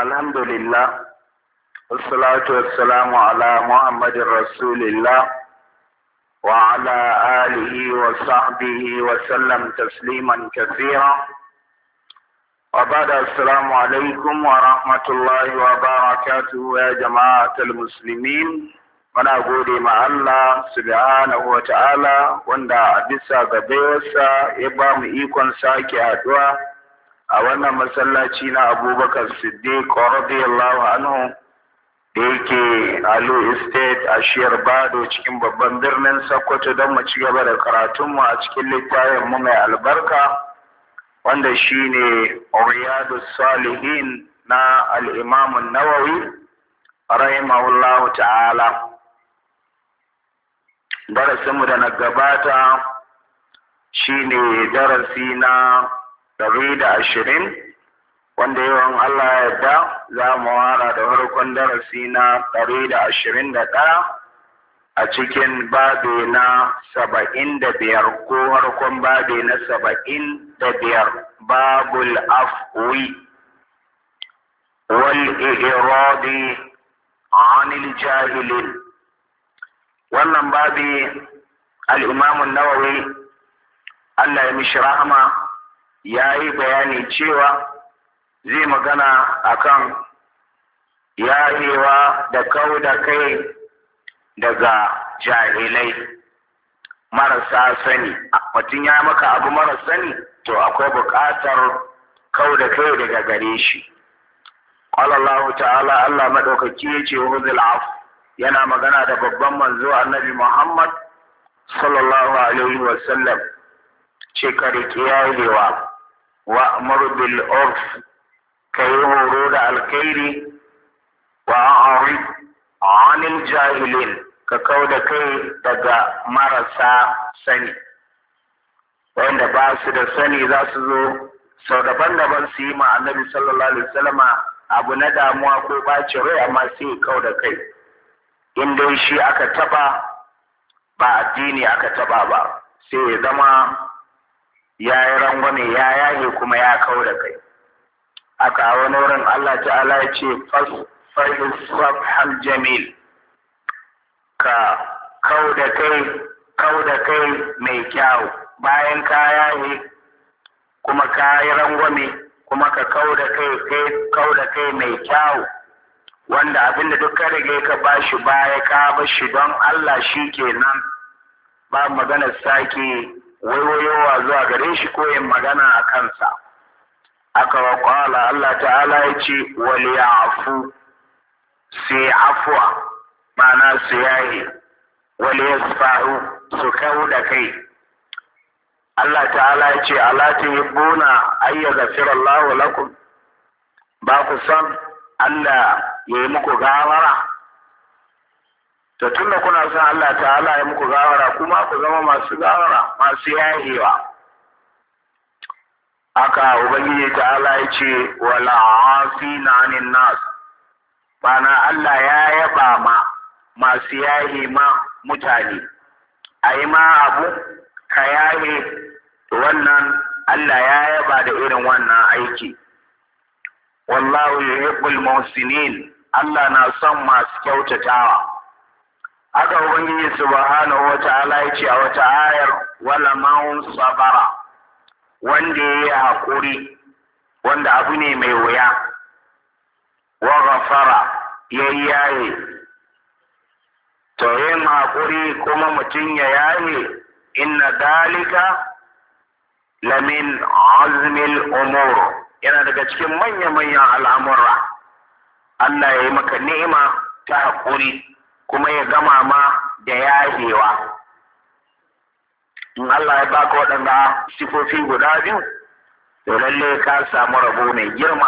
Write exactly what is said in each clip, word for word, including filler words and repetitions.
Alhamdulillah, wassalatu wassalamu ala Muhammadin Rasulillah wa ala alihi wa sahbihi wa sallam tasliman kathira. Wa ba'da, assalamu alaikum wa rahmatullahi wa barakatuhu ya jama'atul muslimin. Muna gode ma Allah subhanahu wa ta'ala wanda bisa ga baiwarsa ya ba mu ikon sake haduwa a wannan masallaci na Abubakar Siddiq radiyallahu anhu da yake Alu Estate a Shiyar Bado cikin babban birnin Sokoto don mu ci gaba da karatunmu a cikin littafin mu mai albarka wanda shine Riyadus Salihin na al-Imam an-Nawawi rahimahullahu ta'ala. Darasinmu da na gabata shine darasi na ɗari da ashirin wanda yawan Allah ya yarda za mu wara da farkon darasi na ɗari da ashirin da ɗaya a cikin babe na saba'in da biyar ko farkon babe na saba'in da biyar, babul afwi wal i'radi anil jahilin. Wannan babi al-Imam an-Nawawi Allah ya mishi rahama ya yi bayani cewa zai magana akan yahewa da kau da kai daga jahilai marasa sani. Mutum ya maka abu mara sani to akwai buƙatar kau da kai daga gare shi. Qala Allah ta'ala, Allah madaukaki yace huzul af, yana magana da babban manzo Annabi Muhammad sallallahu alaihi wa sallam, ce ka riƙe yayewa wa amru bil urf, kai horo da alkhairi, wa a'rid anil jahilin, ka kauda kai daga marasa sani wanda ba su da sani. Za su zo sau daban-daban su yi ma Annabi sallallahu alaihi wasallama abu na damuwa ko ɓacin rai, amma sai ya kauda kai. In dai shi aka taba ba addini aka taba ba, sai ya zama ya yi rangwame, ya yaye kuma ya kau da kai. Aka a wani wurin Allah ta'ala ya ce fasfahal jamil, ka kau da kai kau da kai mai kyau. Bayan ka yaye kuma ka yi rangwame kuma ka kau da kai kai kau da kai mai kyau, wanda abinda duk ka rage ka bashi baya ka bashi don Allah, shi kenan ba magana sake waiwayowa zuwa gare shi ko yin magana a kansa. Aka wa kwala Allah ta'ala ya ce wal ya'fu, sai afwa ma'ana su yaye, wal yasfahu su kau da kai. Allah ta'ala ya ce ala tuhibbuna ay yaghfira Allahu lakum, ba ku san Allah ya yi muku gawara? To tunda kuna son Allah ta'ala ya muku gawara, kuma ku zama masu gawara, masu yahewa. Aka Ubangiji ta'ala ya ce wala afina anin nas, bana Allah ya yaba ma masu yahe ma mutane. Ayi ma abu ka yahe, wannan Allah ya yaba da irin wannan aiki. Wallahu yuhibbul muhsinin, Allah na son masu kyautatawa. Haka Ubangiji subhanahu wa ta'ala ya ce a wata ayar, wala man sabara, wanda ya yi haƙuri, wanda abu ne mai wuya, wa ghafara, ya yi yaye. To yin haƙuri kuma mutum ya yaye, inna dalika lamin azmil umur, yana daga cikin manya-manyan al'amura. Allah ya yi maka ni'ima ta haƙuri kuma ya gama ma da yahewa. In Allah ya baka waɗanda sifofi guda biyu, to lalle ka samu rabo mai girma.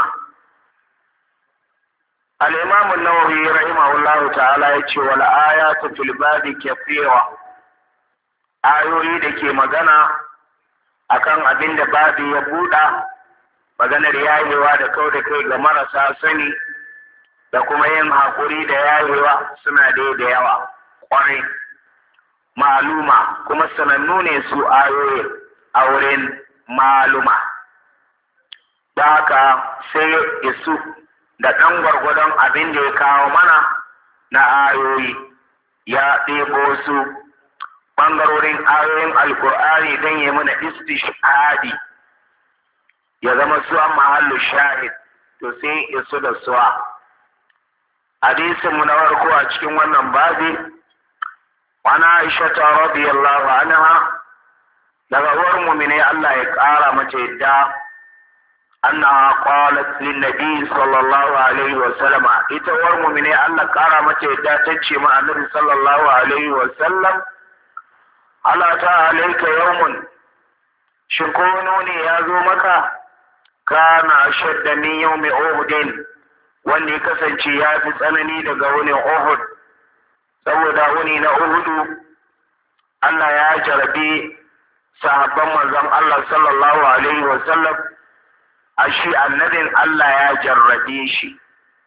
Al-Imam an-Nawawi rahimahullahu ta'ala ya ce wal ayatu fil babi kathira, ayoyi da ke magana akan abin da babi ya buɗa, maganar yayewa da kau da kai ga marasa sani da kuma yin haƙuri da yayewa, suna dai da yawa ƙwarai. Maluma kuma sanannu ne su ayoyi a wurin maluma. Da haka sai isu da ɗan gwargwadon abin da ya kawo mana na ayoyi, ya ɗebo su ɓangarorin ayoyin alkur'ani don ya mana istishhadi ya zama su an mahallu shahid, to sai isu da suwa. Hadisinmu na farko a cikin wannan babi, wani Aisha ta radiyallahu anha, daga uwar mu'mini Allah ya ƙara mace yadda, annaha qalat lin nabi sallallahu alaihi wa sallama, ita uwar mu'mini Allah ƙara mace yadda ta ce ma annabi sallallahu alaihi wa sallam, ala ta alayka yawmun, shin ko ne ya zo maka, kana ashadda min yawmi uhudin, wanda ya kasance ya fi tsanani daga wani Uhud, saboda wani na Uhudu Allah ya jarabi sahabban manzon Allah sallallahu alaihi wa sallam, a shi annabin Allah ya jarrabe shi.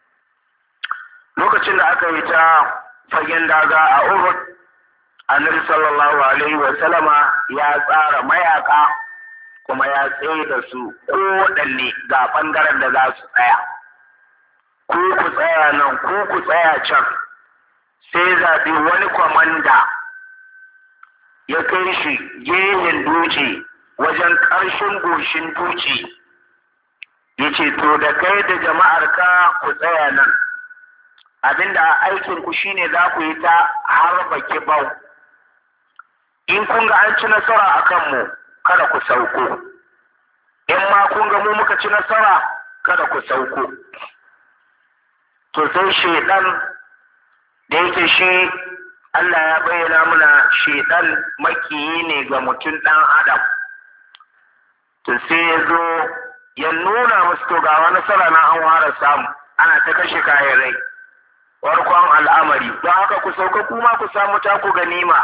Lokacin da aka yi ta fagen daga a Uhud, annabi sallallahu alaihi wa sallama ya tsara mayaka kuma ya tsaye da su kowaɗanne ga ɓangaren da za su tsaya. Ku ku tsaya nan, ku ku tsaya can, sai zaɓi wani kwamanda ya kai shi gehen duci wajen ƙarshen goshin duci, ya ce, to da kai da jama'ar ka ku tsaya nan, abinda aikinku shine za ku yi ta harba kibau. In kun ga an ci nasara a kanmu, kada ku sauko. In ma kun ga mu muka ci nasara, kada ku sauko. To sai shaidan da yake shi Allah ya bayyana muna shaidan makiyi ne ga mutum ɗan adam. To sai ya zo ya nuna musu to ga wani nasara na an fara samu, ana ta kashe kayan rai. Farkon al'amari, don haka ku sauka kuma ku samu taku ganima.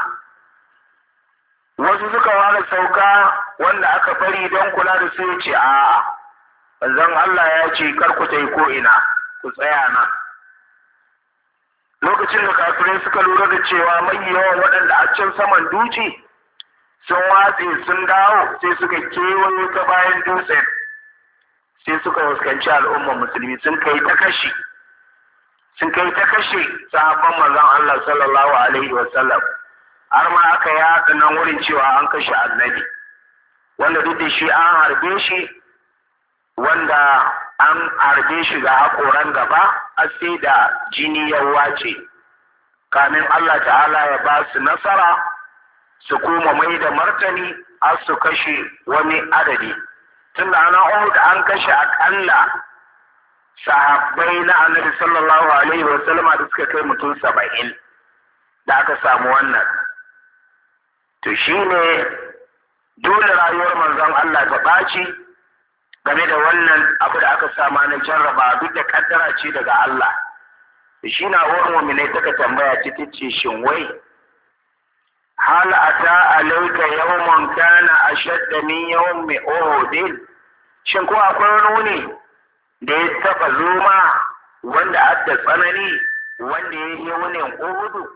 Wasu suka fara sauka wanda aka bari don kula da su ya ce a'a, manzon Allah ya ce kar ku tai ko ina, ku tsaya nan. Lokacin da kafirai suka lura da cewa mai yawan waɗanda a can saman duci sun watse sun dawo, sai suka kewayo ta bayan dutsen, sai suka fuskanci al'ummar musulmi sun kai ta kashe sun kai ta kashe sahabban manzon Allah sallallahu alaihi wa sallam, har ma aka yaɗa nan wurin cewa an kashe annabi, wanda duk da shi an harbe shi, wanda an harbe shi ga haƙoran gaba, har sai da jini ya wace, kamin Allah ta'ala ya ba su nasara su koma mai da martani har su kashe wani adadi. Tun da ana Uhud an kashe aƙalla sahabbai na annabi sallallahu alaihi wa sallama da suka kai mutum saba'in da aka samu wannan. To shi ne dole rayuwar manzon Allah ta ɓaci game da wannan abu da aka sama na jarraba, duk da kaddara ce daga Allah. Shi na wurin mu'minai taka tambaya ce ta ce, shin wai hal ata alayka yawmun kana ashadda min yawmi uhud, shin ko akwai wani wuni da ya taba zoma wanda adda tsanani wanda ya yi wunin Uhud?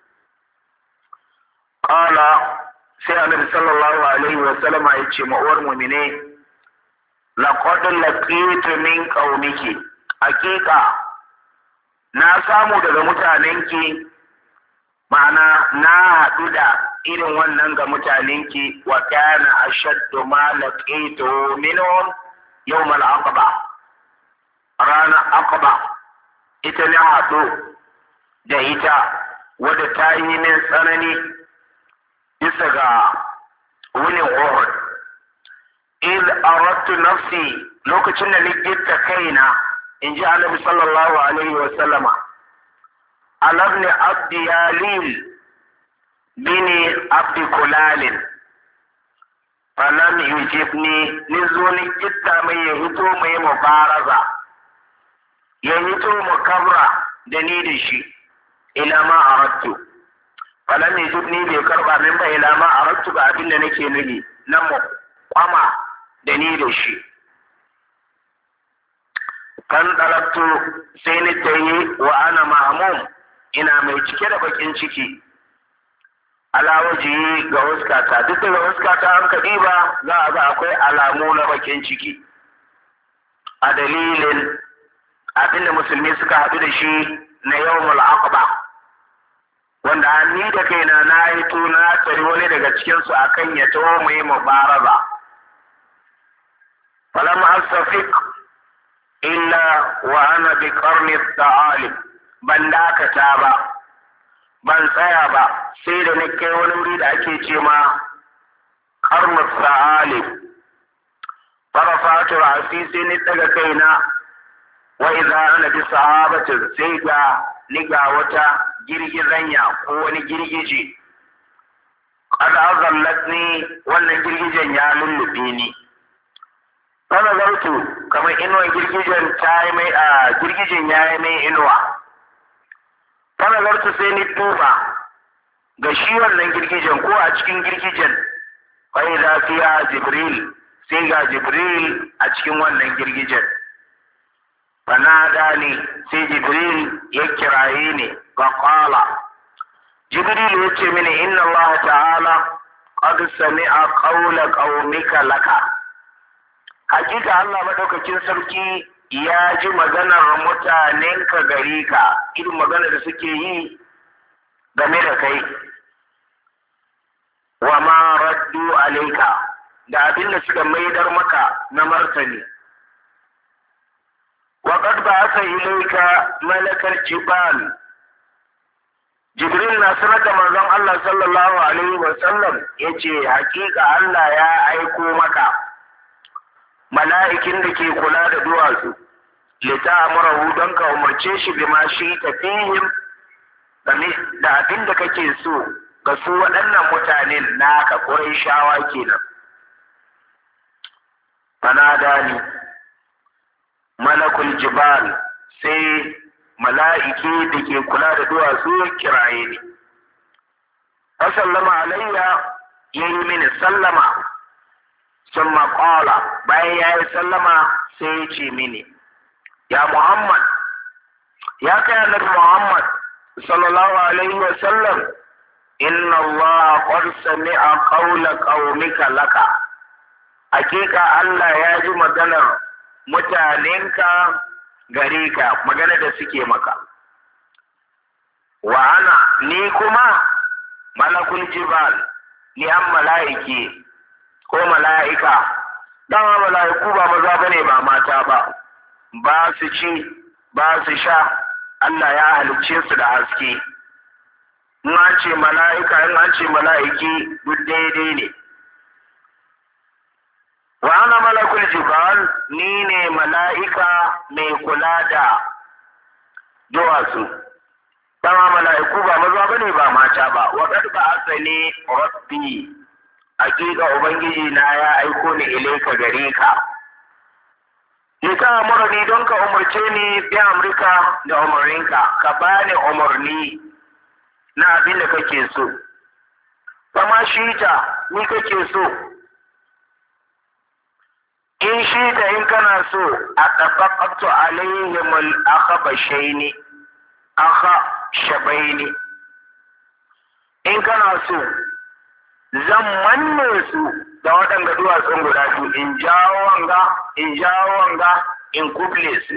Qala, sai annabi sallallahu alaihi wa sallama ya ce ma uwar mu'minai, laqad laqitu min qaumiki, hakika na samu daga mutanenki, ma'ana na haɗu da irin wannan ga mutanenki, wa kana ashaddu ma laqitu minhum yawm al-aqaba, ranar aqaba ita ne haɗu da ita wadda ta yi min tsanani bisa ga wunin Uhud. iz aradtu nafsi, lokacin da ni gitta kaina, in ji annabi sallallahu alaihi wa sallama, alabni abdi yalil bini abdi kulalin, falam yujibni, ni zo ni gitta mai ya hito mai mubaraza, ya hito mu kabra da ni da shi, ila ma aradtu, falam yujibni bai karba min ba, ila ma aradtu ga abin da nake nufi na mu kwama da ni da shi. Kan ɗalabtu sai ni ta yi wa ana ma'amum, ina mai cike da bakin ciki, alawaji ga huskata, duk daga huskata an kaɗi ba za a ga akwai alamu na bakin ciki, a dalilin abinda musulmi suka haɗu da shi na yawmul aqaba, wanda ni da kaina na yi na tari wani daga cikinsu akan ya taho mu yi mubaraza. falam astafiq illa wa ana bi qarni ta'alib, ban dakata ba, ban tsaya ba, sai da na kai wani wuri da ake ce ma qarni ta'alib. farafatu ra'si, sai ni daga kaina, wa idza ana bi sahabatin, sai ga ni ga wata girgizanya ko wani girgije. qad azallatni, wannan girgijen ya lullube ni. fa nazartu, kamar inuwan girgijen ta yi mai a girgijen ya yi mai inuwa. fa nazartu, sai ni duba ga shi wannan girgijen ko a cikin girgijen. fa idza fiha jibril, sai ga jibril a cikin wannan girgijen. fanada ni, sai jibril ya kiraye ni, fa qala, jibril ya ce mini, inna Allah ta'ala qad sami'a qawla qaumika laka, hakika Allah madaukakin sarki ya ji maganar mutanenka gare ka, irin maganar da suke yi game da kai. wa ma raddu alayka, da abin da suka maidar maka na martani. وقد بعث إليك ملك الجبال، جبريل نصرك منظم الله صلى الله عليه وسلم يجي حقيقة الله يا أيكو مكا ملائكين دكي كلا دوازو لتأمره دنك ومرچيش بما شئت فيهم، da abin da kake so ga su waɗannan mutanen naka Qurayshawa kenan. fanada ni malakul jibal, sai mala'iki da ke kula da duwatsu kiraye ni. Sallama alayya, ya yi mini sallama, sun maƙala, bayan ya yi sallama sai ya ce mini, ya Muhammad, ya kai annabi Muhammad sallallahu alaihi wa sallam, inna Allah qad sami'a qawla qaumika laka, hakika Allah ya ji maganar mutanenka gare ka, magana da suke maka. wa ana, ni kuma malakul jibal, ni an mala'iki ko mala'ika. dama mala'iku ba maza bane ba mata ba, ba su ci ba su sha, Allah ya halicce su da haske. in an ce mala'ika, in an ce mala'iki duk daidai ne. wa ana malakul jibal, ni ne mala'ika mai kula da duwatsu. dama mala'iku ba maza bane ba mata ba. wa qad ba'athani rabbi, hakika ubangiji na ya aiko ni ilaika gare ka. ni ka amurni don ka umarce ni bi amrika da umarninka, ka bani umarni na abin da kake so. kama shi ta ni kake so. in shi da in kana so, a tafaqatu alaihim al-akhbashaini akhshabaini, in kana so zan manne su da waɗanda duwatsun guda biyu, in jawo wanga in jawo wanga in kuble su.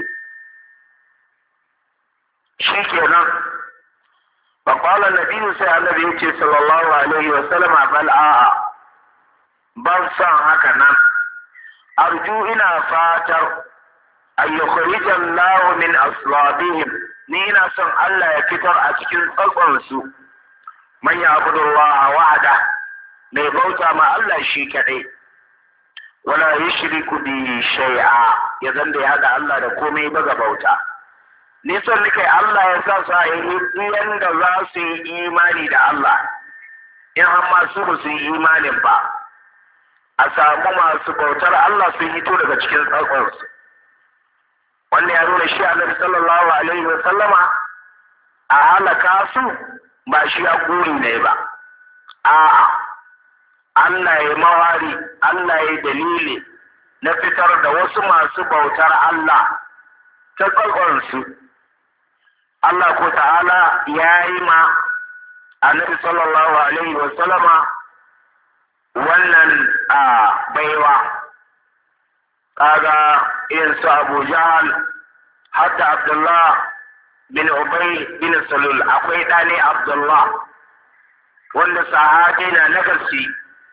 shi kenan fa qala nabiyyu, sai annabi ya ce sallallahu alaihi wa sallama, bal a'a, ban san haka nan. arju, ina fatar an yukhrija Allah min aslabihim, ni ina son Allah ya fitar a cikin tsatsonsu man ya'budu Allah wahda, mai bauta ma Allah shi kadai, wala yushriku bi shay'a, ya zanda ya hada Allah da komai ba ga bauta. ni son nake Allah ya sa su a yi yanda za su yi imani da Allah, in har masu ba su yi imanin ba, a samu masu bautar Allah sun hito daga cikin tsakonsu. wannan ya nuna shi Annabi sallallahu alaihi wa sallama a halaka su ba shi a guri ne ba. a'a Allah ya mawari, Allah ya dalili na fitar da wasu masu bautar Allah ta tsakonsu. Allah ko ta'ala ya yi ma Annabi sallallahu alaihi wa sallama wannan a baiwa. kaga irin su Abu Jahal hadda Abdullah bin Ubay bin Salul akwai ɗane Abdullah wanda sahabi na nagarci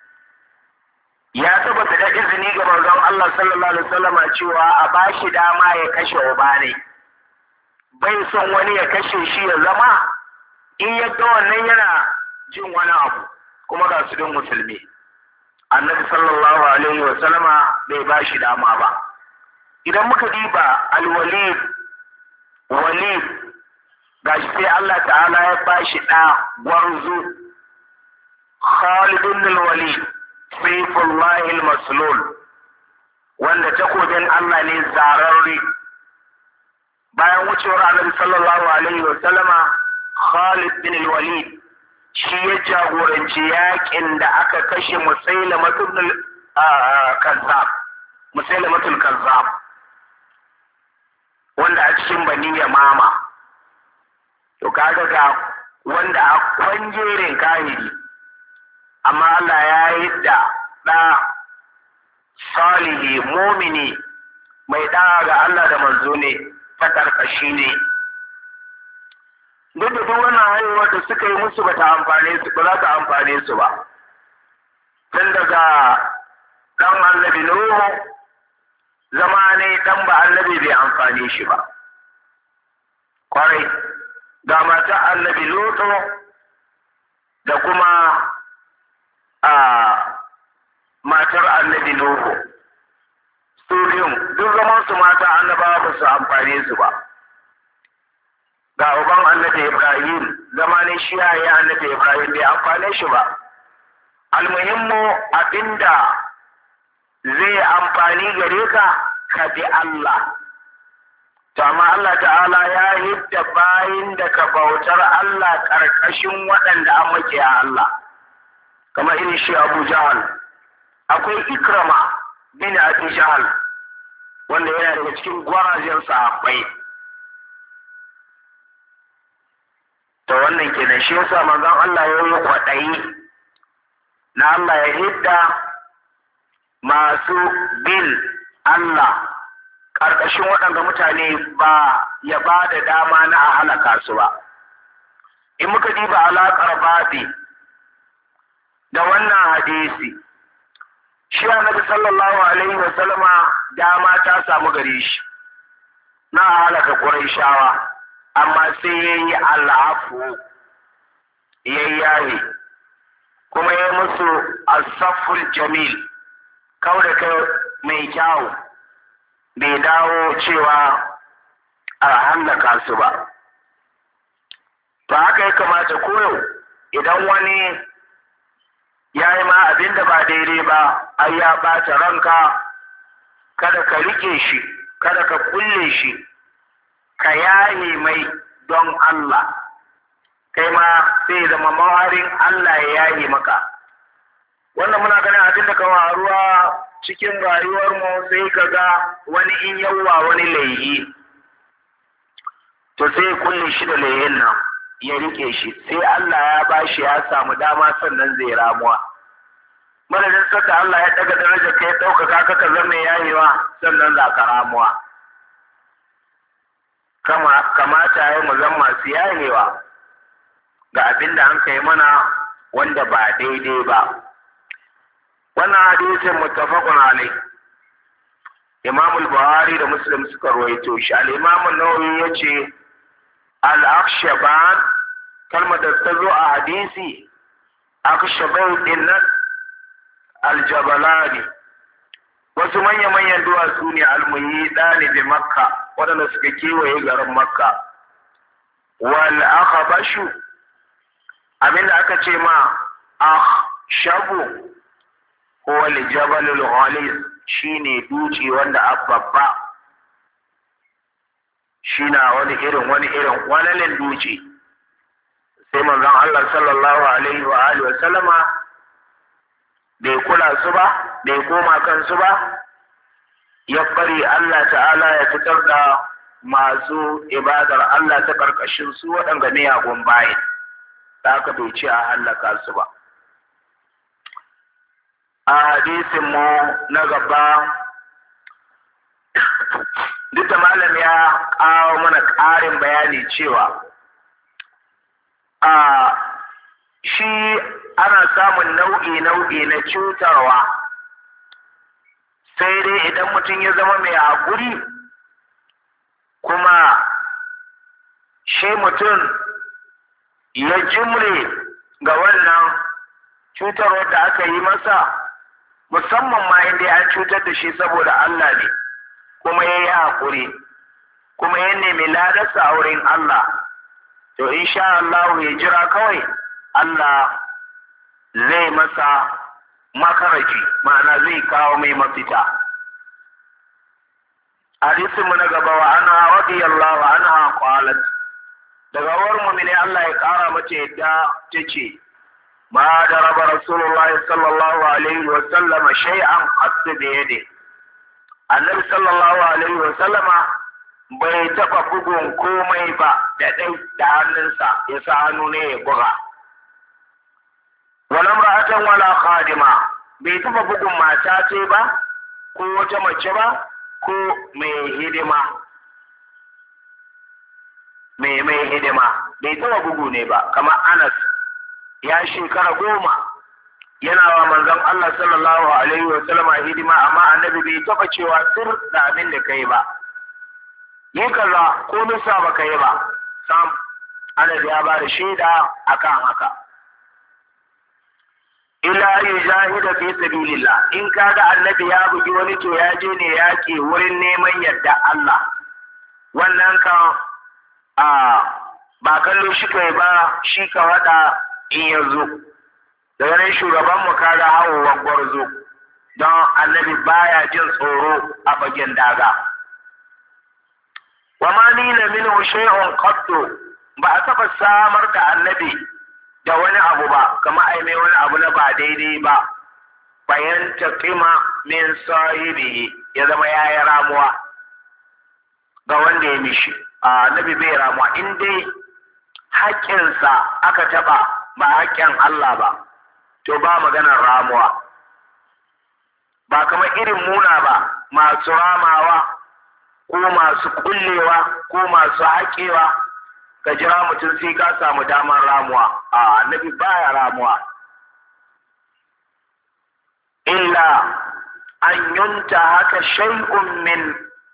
ya tabbata da izini ga manzon Allah sallallahu alaihi wasallam cewa a bashi dama ya kashe uba ne, bai son wani ya kashe shi ya zama in yadda wannan yana jin wani abu kuma ga su din musulmi. Annabi sallallahu alaihi wasallama bai bashi dama ba. Idan muka diba al-Walid Walid gashi sai Allah ta'ala ya bashi da gwarzo Khalid ibn al-Walid Sayfullahi al-Maslul wanda takobin Allah ne zararre. Bayan wucewar Annabi sallallahu alaihi wa sallama Khalid bin al-Walid shi ya jagoranci yakin da aka kashe Musailamatul Kazzab Musailamatul Kazzab wanda a cikin Bani Yamama. To kaga ga wanda a kwanjerin kahiri amma Allah ya yi da ɗa salihi mumini mai ɗa ga Allah da manzo ne ta karkashi ne. Duk da duk wannan haihuwar da suka yi musu ba ta amfane su ba za ta amfane su ba. Tun daga ɗan annabi Nuhu zama ne ɗan ba annabi bai amfane shi ba. Kwarai, ga mata annabi Lutu da kuma a matar annabi Nuhu. Su biyun duk zaman su mata annabawa ba su amfane su ba. Ga uban annabi Ibrahim zama ne shi ya yi annabi Ibrahim bai amfane shi ba. Almuhimmu abinda zai amfani gare ka ka bi Allah. To amma Allah ta'ala ya hidda bayin da ka bautar Allah ƙarƙashin waɗanda an makiya Allah. Kamar irin shi Abu Jahal. Akwai Ikrama bin Abi Jahal wanda yana daga cikin gwarajen sahabbai. To wannan kenan shi yasa manzon Allah ya yi kwaɗayi na Allah ya hidda masu bin Allah ƙarƙashin waɗanda mutane ba ya ba da dama na a halaka su ba. In muka diba alaƙar babi da wannan hadisi, shi Annabi sallallahu alaihi wa sallama dama ta samu gare shi na a halaka Qurayshawa, amma sai ya yi al'afu ya yayi kuma ya musu asaful jamil kau da kai mai kyawu, bai dawo cewa a hallaka su ba. To haka ya kamata koyo idan wani ya yi ma abin da ba daidai ba, ai ya ɓata ranka, kada ka rike shi, kada ka kulle shi, ka yaye mai don Allah, kai ma sai zama mawarin Allah ya yaye maka. Wannan muna ganin abin da kawo ruwa cikin rayuwarmu sai ka ga wani in yawa wani laihi, to sai kulle shi da laihin nan ya rike shi, sai Allah ya bashi ya samu dama sannan zai ramuwa. Madadin saka Allah ya daga daraja kai ɗaukaka ka ka zama yayewa sannan za ka ramuwa. Kama kamata ya mu zama masu yayewa ga abin da an kai mana wanda ba daidai ba. Wannan hadisin muttafaqun alai. Imam al-Buhari da Muslim suka rawaito shi. Al-Imam an-Nawawi yace al-akhshaban kalmar da ta zo a hadisi akhshaban din nan al-jabalani wasu manya-manyan duwatsu ne al-muhidani bi Makka waɗanda suka kewaye garin Makka. Wal akhbashu abinda aka ce ma akhshabu huwa al-jabalul ghalis shine duci wanda abbabba shina wani irin wani irin walalin duci. Sai manzon Allah sallallahu alaihi wa alihi wa sallama bai kula su ba, bai koma kansu ba, ya bari Allah ta'ala ya fitar da masu ibadar Allah ta karkashin su waɗanda miyagun bayin, da aka bai ce a hallaka su ba. A hadisin mu na gaba, duk da malam ya kawo mana ƙarin bayani cewa a shi ana samun nau'i nau'i na cutarwa, sai dai idan mutum ya zama mai haƙuri kuma shi mutum ya jimre ga wannan cutarwar da aka yi masa, musamman ma inda an cutar da shi saboda Allah ne, kuma ya yi haƙuri kuma ya nemi ladarsa a wurin Allah, to insha Allah ya jira kawai Allah zai masa makaraji, ma'ana zai kawo mai mafita. Hadisin mu na gaba, wa anha radiyallahu anha qalat, daga war mu'mini Allah ya kara mace yadda tace ma daraba rasulullahi sallallahu alaihi wa sallam shay'an qad bi yadi, annabi sallallahu alaihi wa sallama bai taba bugun komai ba da dai da hannunsa, ya sa hannu ne ya buga. Wala ra'atan wala khadima, bai taba bugun mata ce ba ko wata mace ba ko mai hidima, mai mai hidima bai taba bugu ne ba. Kamar Anas ya shekara goma yana wa manzon Allah sallallahu alaihi wa sallama hidima, amma annabi bai taba cewa sir da abin da kai ba, yi kaza ko nisa ba kai ba. Sam Anas ya ba da shaida akan haka. Illa yujahida fi sabilillah, in kaga annabi ya bugi wani to ya je ne yaki wurin neman yadda Allah, wannan kan a ba kallo shi kai ba, shi ka wada in yazo daga nan shugaban mu kaga hawowan gwarzo, don annabi baya jin tsoro a bagen daga. Wa ma nila minhu shay'un qattu, ba a taba samar da annabi da wani abu ba, kama ai mai wani abu na ba daidai ba, bayan taqima min sahibihi, ya zama yayi ramuwa ga wanda ya mishi. Annabi bai ramuwa in dai haƙƙinsa aka taɓa ba haƙƙin Allah ba, to ba maganar ramuwa. Ba kamar irin muna ba, masu ramawa ko masu kullewa ko masu haƙewa, ka jira mutum sai ka samu damar ramuwa. A annabi baya ramuwa, illa an yunta haka shay'un min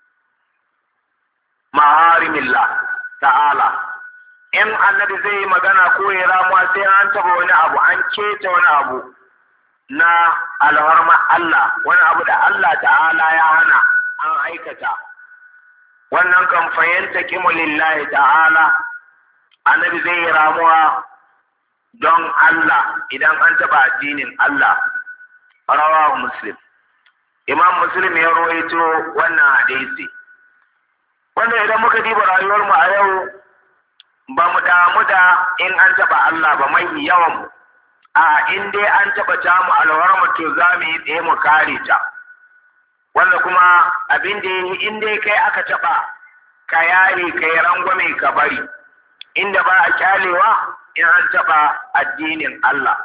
maharimillah ta'ala. In annabi zai yi magana ko ya ramuwa sai an taba wani abu, an keta wani abu na alharma Allah, wani abu da Allah ta'ala ya hana an aikata, wannan kan fahimta kimu lillahi ta'ala, annabi zai yi ramuwa don Allah idan an taba addinin Allah. Rawahu Muslim, Imam Muslim ya rawaito wannan hadisi. Wanda idan muka diba rayuwar mu a yau, ba mu damu da in an taba Allah ba mai yawan mu, a in dai an taba ta mu alwarmu to za mu yi tsaye mu kare ta, wanda kuma abin da yi in dai kai aka taba ka yare ka yi rangwame ka bari, inda ba a kyalewa in an taba addinin Allah.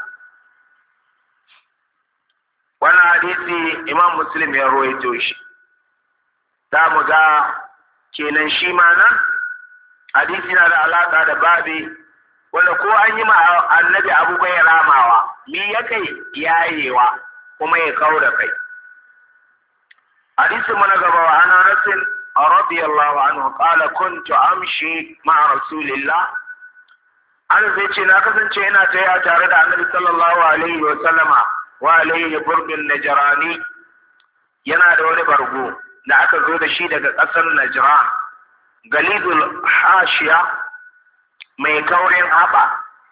Wannan hadisi Imam Muslim ya rawaito shi. Za mu ga kenan shi ma nan hadisi na da alaka da babi wanda ko an yi ma annabi abu bai ramawa, mi ya kai yayewa kuma ya kawo da kai. Hadisi mu na gaba, wa ana nasin radiyallahu anhu qala kuntu amshi ma rasulillah, an zai ce na kasance ina taya tare da annabi sallallahu alaihi wa sallama wa alaihi burdun najrani, yana da wani bargo da aka zo da shi daga ƙasar Najran, galidul hashiya, mai kaurin haɓa.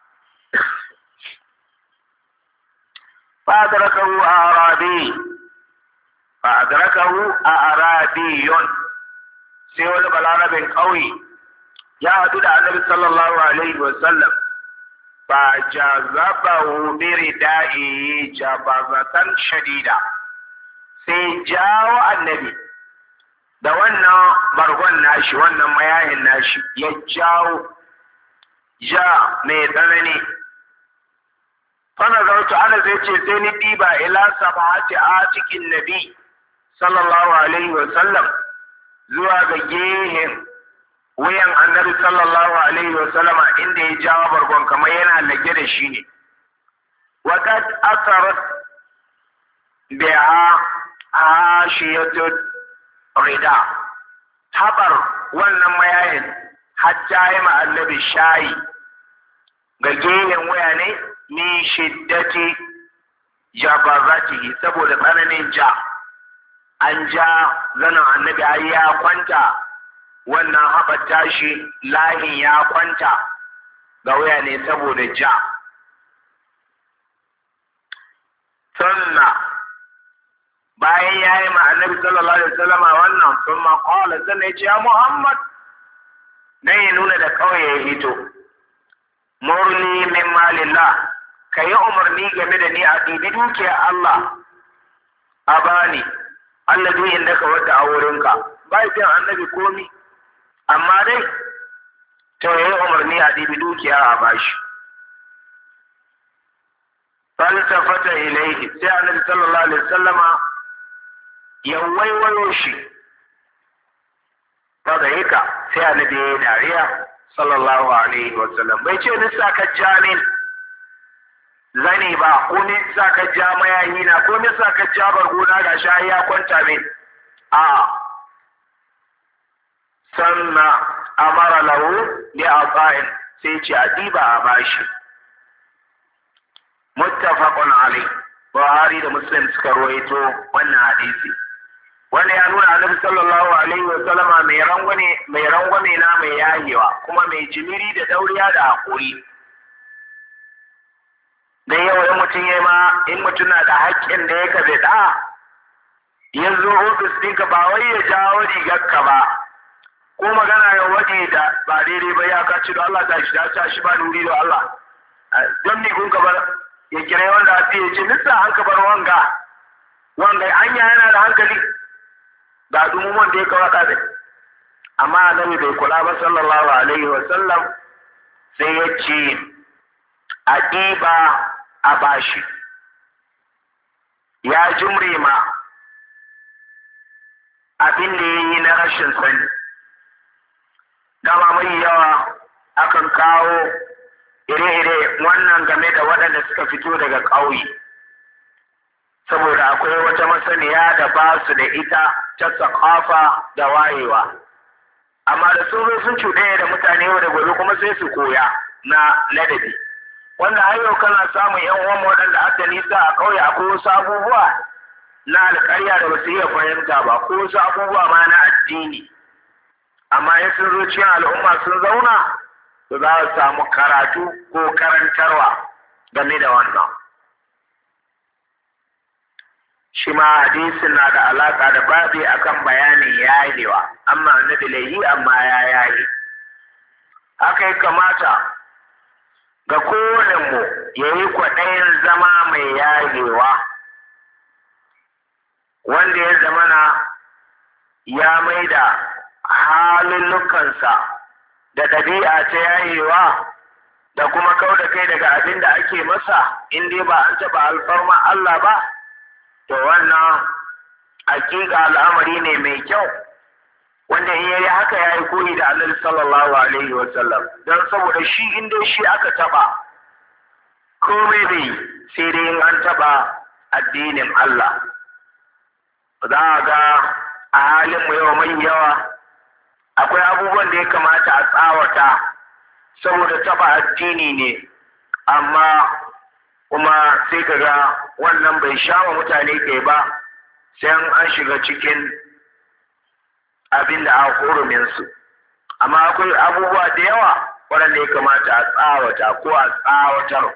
Fadarakahu a arabi, fadarakahu a arabiyon, sai wani balarabin ƙauye ya haɗu da annabi sallallahu alaihi wasallam, fa jazabahu bi ridaihi jabazatan shadida, sai jawo annabi da wannan bargon nashi, wannan mayahin nashi, ya jawo ja mai tsanani. Fana zautu ana zai ce sai ni ɗiba ila sabahati a cikin nabi sallallahu alaihi wa sallam, zuwa ga gehen wuyan annabi sallallahu alaihi wa sallama inda ya jawo bargon kamar yana lage da shi ne. Waqad asarat biha ashiyatu rida, haɓar wannan mayayin hatta yi ma annabi shayi ga gehen wuya ne min shiddati jabazatihi, saboda tsananin ja. An ja zanen annabi ai ya kwanta, wannan haɓar tashi lahin ya kwanta ga wuya ne saboda ja. Sannan bayan ya yi ma annabi sallallahu alaihi wasallam wannan, sun maƙwala sannan ya ce ya Muhammad, dan ya nuna da kawai ya hito, murni min malillah, ka yi umarni game da ni a ɗibi dukiyar Allah a bani, Allah duk inda ka wadda a wurinka, ba ya biyan annabi komi, amma dai ta yi umarni a ɗibi dukiya a bashi. Falsafata ilaihi, sai annabi sallallahu alaihi wasallama ya waiwayo shi, ba da yaka sai annabi ya yi dariya sallallahu alaihi wasallam, bai ce nisa ka jamin zani ba, ko nisa ka ja mayayi na, ko nisa ka ja bargona ga shayi ya kwanta min. A sannan amara lahu bi aqain, sai ce a diba a bashi. Muttafaqun alai, Buhari da Muslim suka rawaito wannan hadisi. Wanda ya nuna annabi sallallahu alaihi wa sallama mai rangwame mai rangwame na mai yayewa, kuma mai jimiri da dauriya da hakuri. Dan yau in mutum ya ma in mutum na da haƙƙin da ya kabe da, yanzu ofis ɗinka ba wai ya jawo rigarka ba, ko magana ya waje da ba daidai ba, ya kaci da Allah ta shi ta shi ba nuri da Allah. Don ni kun ka bar ya kira wanda a ya ce nisa an ka bar wanga, wanga anya yana da hankali ga dumuman da ya kawata da. Amma annabi bai kula ba sallallahu alaihi wa sallam, sai ya ce a ɗiba a bashi. Ya jumre ma abin da ya yi na rashin sani. Dama mai yawa akan kawo ire-ire wannan game da waɗanda suka fito daga ƙauye, saboda akwai wata masaniya da ba su da ita ta tsakafa da wayewa, amma da sun zo sun cuɗaya da mutane yau da gobe kuma sai su koya na ladabi. Wanda har yau kana samun yan uwan waɗanda aka nisa a ƙauye, akwai wasu abubuwa na alƙarya da basu iya fahimta ba, ko wasu abubuwa ma na addini, amma in sun zo cikin al'umma sun zauna, to za su samu karatu ko karantarwa game da wannan. Shi ma hadisin na da alaƙa da babi akan bayanin yayewa, amma annabi laihi amma ya yaye. Haka ya kamata ga kowanenmu ya yi kwaɗayin zama mai yayewa, wanda ya zamana ya mai da halullukansa da ɗabi'a ta yayewa da kuma kau da kai daga abin da ake masa, in dai ba an taɓa alfarma Allah ba, to wannan hakika al'amari ne mai kyau, wanda in yayi haka yayi koyi da Annabi sallallahu alaihi wa sallam. Dan saboda shi in dai shi aka taba, komai dai sai dai in an taba addinin Allah. Za ga a halin mu yau mai yawa akwai abubuwan da ya kamata a tsawata saboda taba addini ne, amma kuma sai ka ga wannan bai sha wa mutane kai ba, sai an shiga cikin abin da a huruminsu. Amma akwai abubuwa da yawa waɗanda ya kamata a tsawata ko a tsawatar.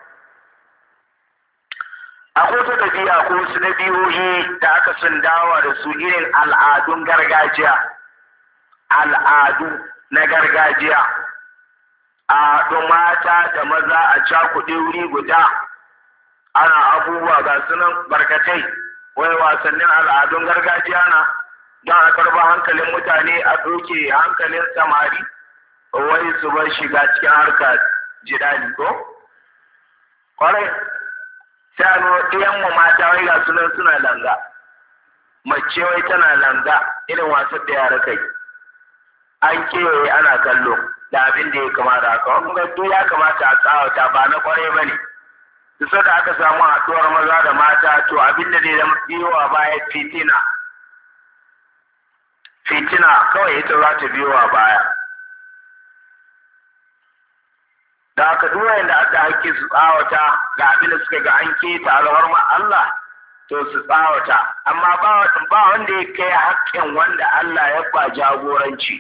Akwai ta tafiya ko wasu na biyoyi da aka sun dawa da su irin al'adun gargajiya, al'adu na gargajiya, a mata da maza a cakuɗe wuri guda, ana abubuwa ga sunan barkatai, wai wasannin al'adun gargajiya na don a karba hankalin mutane, a ɗauke hankalin samari, wai su bar shiga cikin harkar jidali ko? Kwarai, sai a nuna ɗiyanmu mata wai ga sunan suna langa, mace wai tana langa irin wasan da yara kai, an kewaye ana kallo da abin da ya kamata haka wani duk ya kamata a tsawata ba na kwarai ba ne. Duk da aka samu haɗuwar maza da mata to abin da zai zama biyowa baya fitina fitina kawai ita za ta biyowa baya. Da aka duk wanda aka haƙƙi su tsawata ga abin da suka ga an keta alwarma Allah to su tsawata, amma ba wanda ya kai haƙƙin wanda Allah ya ba jagoranci,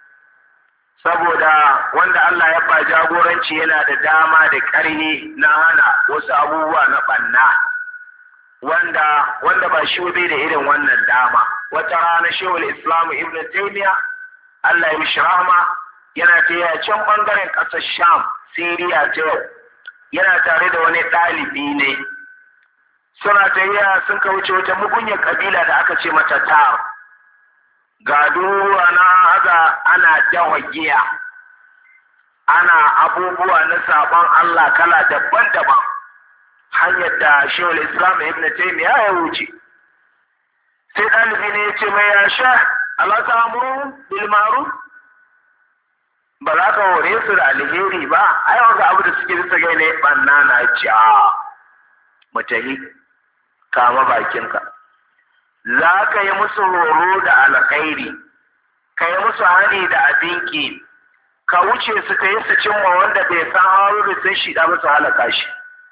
saboda wanda Allah ya ba jagoranci yana da dama da ƙarfi na hana wasu abubuwa na ɓanna, wanda wanda ba shi bai da irin wannan dama. Wata rana Shehul Islam Ibn Taymiyyah Allah ya mishi rahama yana taya can bangaren ƙasar Sham, Siriya ta yau, yana tare da wani ɗalibi ne. Suna tafiya sun kauce wata mugunyar kabila da aka ce mata Tar. Ga duruwa na haza ana dawa giya, ana abubuwa na sabon Allah kala daban-daban, hanyar da Shehul Islam Ibn Taymiyyah ya wuce. Sai ɗalibi ne ya ce mai ya sha Allah ta amuru bil ma'ruf, ba za ka hore su da alheri ba, ai wanda abu da suke bisa gai ne banna na ce a mutahi kama bakinka. Za ka yi musu horo da alkhairi, ka yi musu hani da abinki, ka wuce su ka yi su cimma wanda bai san hawa da sun shida musu halaka shi.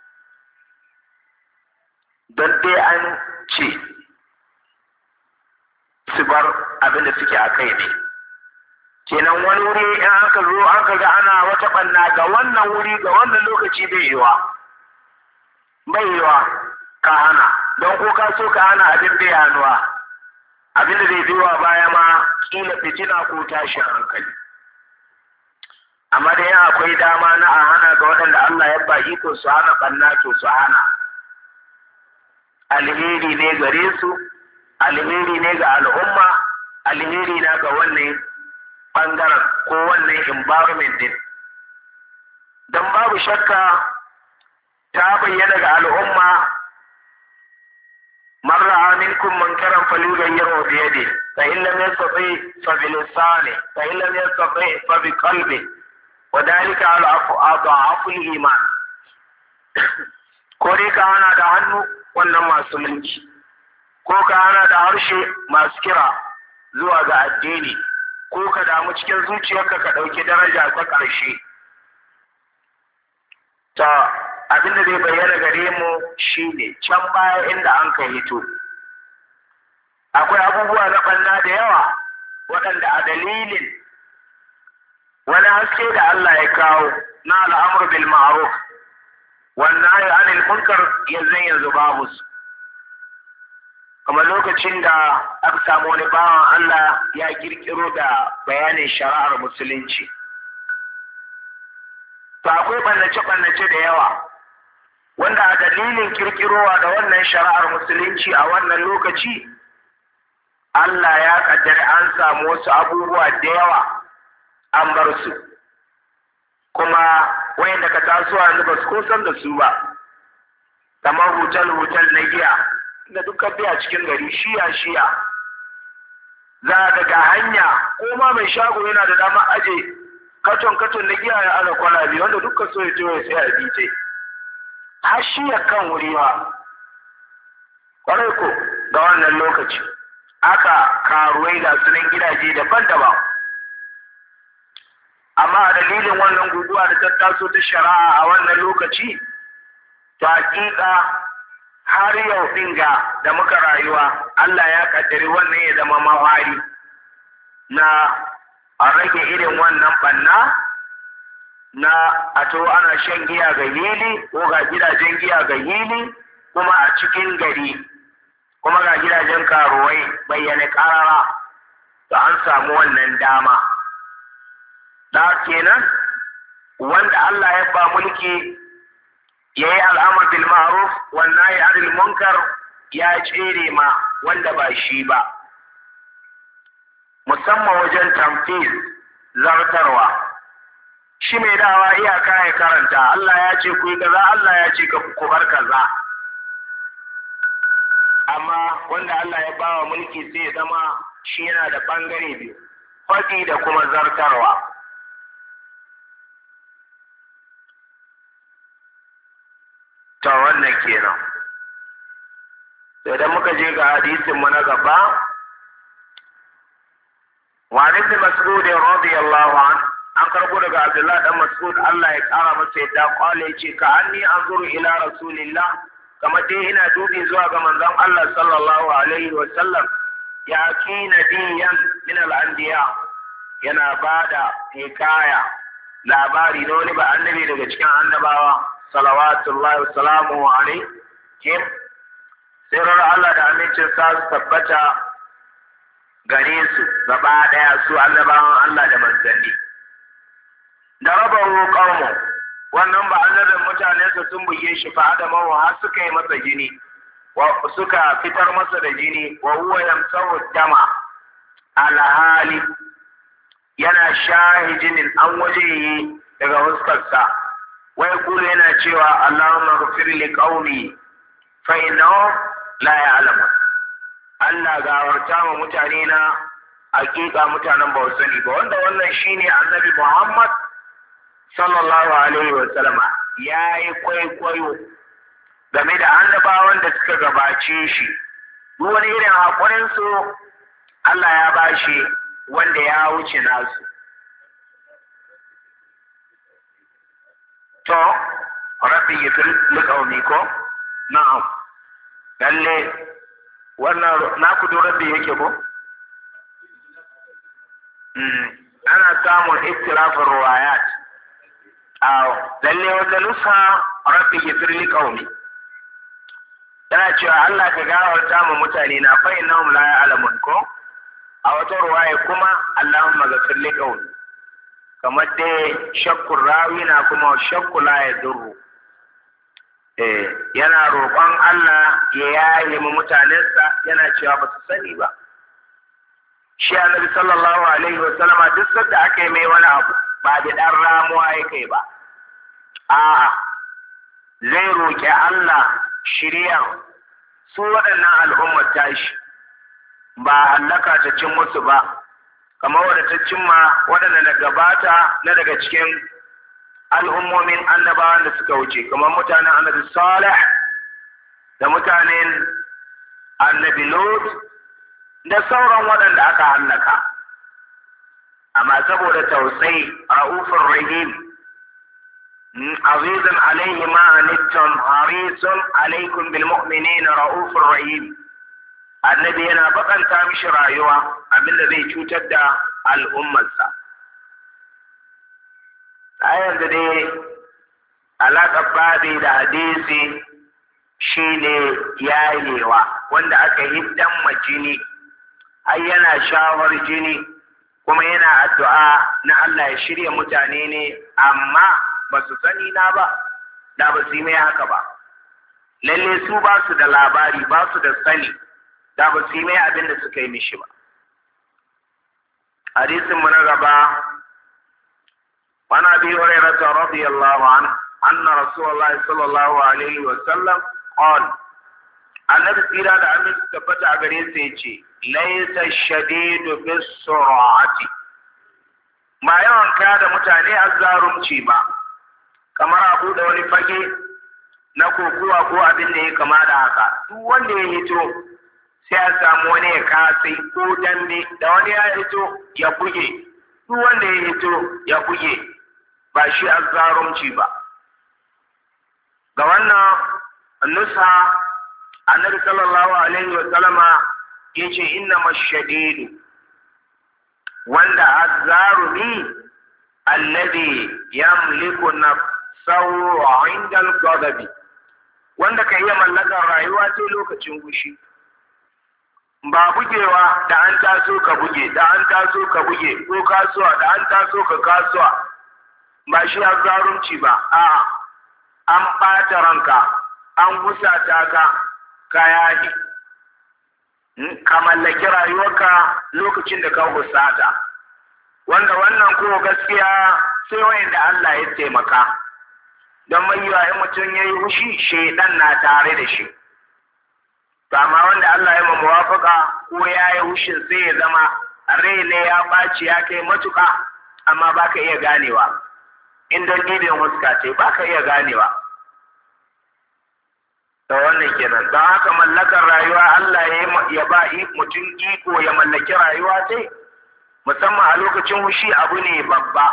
Don dai an ce su bar abin da suke a kai ne. Kenan wani wuri in aka zo aka ga ana wata ɓanna ga wannan wuri ga wannan lokaci bai yiwa. Bai yiwa ka hana, don ko ka so ka hana abin bai hannuwa, abin da zai biyowa baya ma kila fitina ko tashin hankali. Amma da yan akwai dama na a hana ga waɗanda Allah ya ba iko su hana ɓanna to su hana. Alheri ne gare su, alheri ne ga al'umma, alheri na ga wannan ɓangaren ko wannan environment din. Don babu shakka ta bayyana ga al'umma man ra'a minkum munkaran falyughayyirhu bi yadihi fa in lam yastati fa bi lisanihi fa in lam yastati fa bi qalbihi wa dhalika adhafu al-iman. Ko dai ka hana da hannu wannan masu mulki, ko ka hana da harshe masu kira zuwa ga addini, ko ka damu cikin zuciyarka ka ɗauki daraja ta ƙarshe. Ta abin da zai bayyana gare mu shine can baya inda an ka hito akwai abubuwa na ɓanna da yawa waɗanda a dalilin wani haske da Allah ya kawo na al'amur bil ma'ruf wannan ya anil munkar yanzu yanzu babu su. Kamar lokacin da aka samu wani bawan Allah ya kirkiro da bayanin shari'ar musulunci. To akwai ɓannace-ɓannace da yawa, wanda a dalilin kirkirowa da wannan shari'ar musulunci a wannan lokaci, Allah ya kaddara an samu wasu abubuwa da yawa an bar su. Kuma wayanda ka tasowa yanzu ba su kusan da su ba, kamar hutal-hutal na giya. Da dukkan biya cikin gari shiya shiya za ka ga hanya ko ma mai shago yana da dama aje katon katon na giya ya ala kwalabi wanda dukkan so ya toye sai a bice har shiya kan wuri ma kwarai ko ga wannan lokaci aka karuwai da sunan gidaje daban-daban. Amma a dalilin wannan guguwa da ta taso ta shari'a a wannan lokaci ta hakika har yau dinga da muka rayuwa Allah ya kaddari wannan ya zama mawari na a rage irin wannan banna na a to ana shan giya ga hili ko ga gidajen giya ga hili kuma a cikin gari kuma ga gidajen karuwai bayyane karara to an samu wannan dama. Da kenan wanda Allah ya ba mulki ya yi al'amur bil ma'ruf wannan ya adil munkar ya tsere ma wanda ba shi ba, musamman wajen tamfiz zartarwa. Shi mai dawa iyaka ya karanta Allah ya ce ku yi kaza, Allah ya ce ku bar kaza. Amma wanda Allah ya bawa mulki sai ya zama shi yana da bangare biyu, faɗi da kuma zartarwa. To wannan kenan. Idan muka je ga hadisin mu na gaba, wa ibn Mas'ud radiyallahu anhu, an karbo daga Abdullah dan Mas'ud Allah ya kara masa yadda kwale yace ka anni anzuru ila rasulillah, kamar dai ina dubi zuwa ga manzon Allah sallallahu alaihi wa sallam, ya ki nabiyan min al-anbiya, yana bada hikaya labari da wani ba annabi daga cikin annabawa salawatullahi wa salamuhu alaihi, sirar Allah da amincin sa su tabbata gare su gaba daya, su annabawan Allah da manzanni. Da rabahu qaumu, wannan ba annabin mutane su sun buge shi fa adama har suka yi masa jini, wa suka fitar masa da jini, wa huwa yamsahu dama alhali yana shahi jinin an waje daga huskarsa, wai kula yana cewa Allahumma ghfir li qaumi fa innahum la ya'lamun. Allah gawarta wa mutane na, hakika mutanen ba sani ba. Wanda wannan shine annabi Muhammad sallallahu alaihi wa sallama, yayi kwaikwayo game da annabawan da suka gabace shi. Duk wani irin hakurin su Allah ya bashi wanda ya wuce nasu. To rabbi yafir liqaumi ko na'am, lalle wannan na kudu rabbi yake ko mm ana samun ikhtilafin riwayat. aw lalle wata nusa rabbi yafir liqaumi, yana cewa Allah ka gawarta mu mutane na fa innahum la ya'lamun ko, a wata riwaya kuma Allahumma ghfir liqaumi, kamar dai shakku rawi na kuma shakku la yadurru. eh yana roƙon Allah ya yaye mu mutanensa, yana cewa ba su sani ba. Shi annabi sallallahu alaihi wa sallama duk sanda aka yi mai wani abu ba da dan ramuwa ya kai ba, a'a zai roƙi Allah shiriya su waɗannan al'ummar tashi, ba hallaka ta cin musu ba kamar wadda ta cimma waɗanda na gabata na daga cikin al'ummomin annabawan da suka wuce, kamar mutanen annabi Salih da mutanen annabi Lut da sauran waɗanda aka hallaka. Amma saboda tausayi, ra'ufur rahim, azizun alaihi ma anittum harisun alaikum bil mu'minina ra'ufur rahim, annabi yana bakanta mishi rayuwa abinda zai cutar da al'ummarsa. A yanzu dai alaƙar babi da hadisi shi ne yayewa, wanda aka yi dan majini har yana shawar jini kuma yana addu'a na Allah ya shirya mutane ne, amma ba su sani na ba, da ba su yi mai haka ba. Lalle su ba su da labari, ba su da sani, da ba su yi mai abin da suka yi mishi ba. Hadisin mu na gaba, وعن أبي هريرة رضي الله عنه أن رسول الله صلى الله عليه وسلم قال النبي صلى الله عليه وسلم ثبت أغريس يجي ليس الشديد بالسرعة ما يوم كاد متعني الزارم شيبا كما أبو دولي فجي نكو كوا كوا بني كما داكا wanda ya hito sai a samu wani ya kasi ko dambe da wani ya hito ya buge, duk wanda ya hito ya buge, ba shi azzarumci ba. Ga wannan nusa annabi sallallahu alaihi wa sallama yace inna mashadidu, wanda azzarumi alladhi yamliku nafsahu 'inda al-ghadabi, wanda ka iya mallakar rayuwa sai lokacin gushi. Ba bugewa da an taso ka buge, da an taso ka buge, ko kasuwa da an taso ka kasuwa, ba shi azzarumci ba. A'a, an ɓata ranka, an husata ka, ka yaji, ka mallaki rayuwarka lokacin da ka husata, wanda wannan ko gaskiya sai wayanda Allah ya taimaka, don mai yiwa in mutum ya yi hushi shaidan na tare da shi. Amma wanda Allah ya muwafaka ko ya yi hushin sai ya zama rai ne ya ɓaci ya kai matuƙa amma baka iya ganewa in don ɗibin huska ce baka iya ganewa. Da wannan kenan don haka mallakar rayuwa Allah ya ba mutum iko ya mallaki rayuwa ce musamman a lokacin hushi abu ne babba.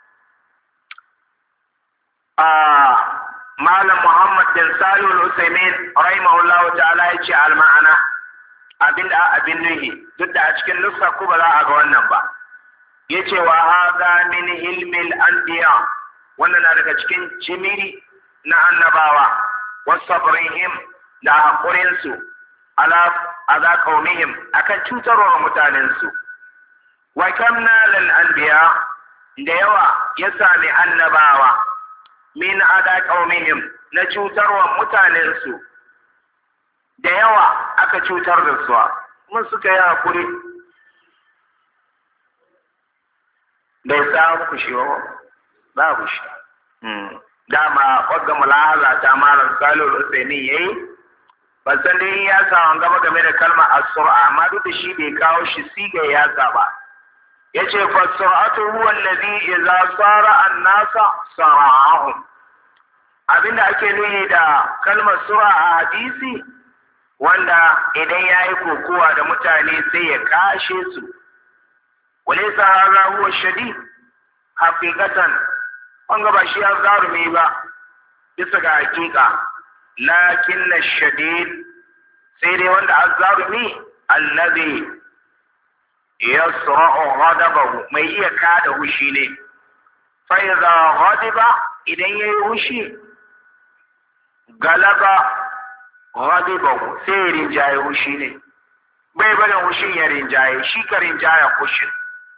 Malam Muhammad bin Salih al-Usaimin rahimahullah ta'ala ya ce al-ma'ana abinda abin nuhi duk da a cikin nusa ku ba za a ga wannan ba. Yace wa hadha min ilmil anbiya, wannan na daga cikin jimiri na annabawa wasabrihim da hakurin su ala aza qaumihim akan cutarwa mutanen su. Wa kamna lil anbiya, da yawa ya sami annabawa min ada qaumihim na cutarwa mutanen su, da yawa aka cutar da su mun suka yi hakuri. Bai samu kushi ba babu shi. Dama wadda mulahaza ta malam Salihu Usaini yayi ban san dai ya sa an gaba game da kalmar as-sur'a amma duk da shi bai kawo shi siga ya sa ba. Yace fa sur'atu huwa alladhi idza sara an-nasa sara'ahum. Abinda ake nuni da kalmar sur'a a hadisi wanda idan yayi kokowa da mutane sai ya kashe su. Walaysa hadha huwa shadid haqiqatan, wanga ba shi ya zarumi ba bisa ga hakika, lakin na shadid sai dai wanda azzarumi allazi yasra'u ghadabahu, mai iya kada hushi ne. Fa idza ghadiba, idan yayi hushi, galaba ghadabahu, sai rinjaye hushi ne, bai barin hushin ya rinjaye shi, ka rinjaya hushin.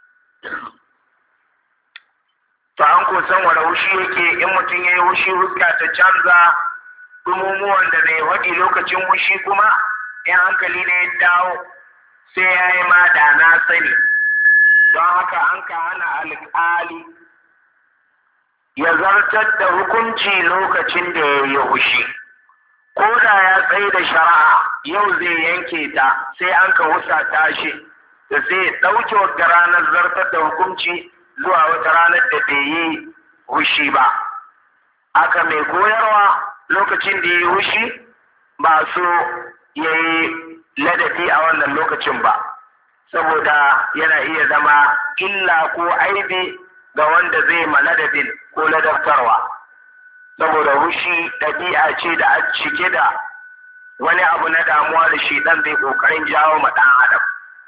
To an ko san wani hushi yake, in mutum ya yi hushi huska ta canza dumumuwan da zai waɗi lokacin hushi, kuma in hankali ne ya dawo sai ya yi ma da na sani. Don haka an ka hana alƙali ya zartar da hukunci lokacin da ya yi hushi, ko da ya tsaye da shari'a yau zai yanke ta, sai an ka wusa tashi da sai ɗauke wa ranar zartar da hukunci zuwa wata ranar da bai yi hushi ba. Aka mai koyarwa lokacin da ya yi hushi ba so ya yi ladabi a wannan lokacin ba, saboda yana iya zama illa ko aibi ga wanda zai ma ladabin ko ladabtarwa, saboda hushi ɗabi'a ce da a cike da wani abu na damuwa da shi ɗan zai ƙoƙarin jawo ma ɗan adam.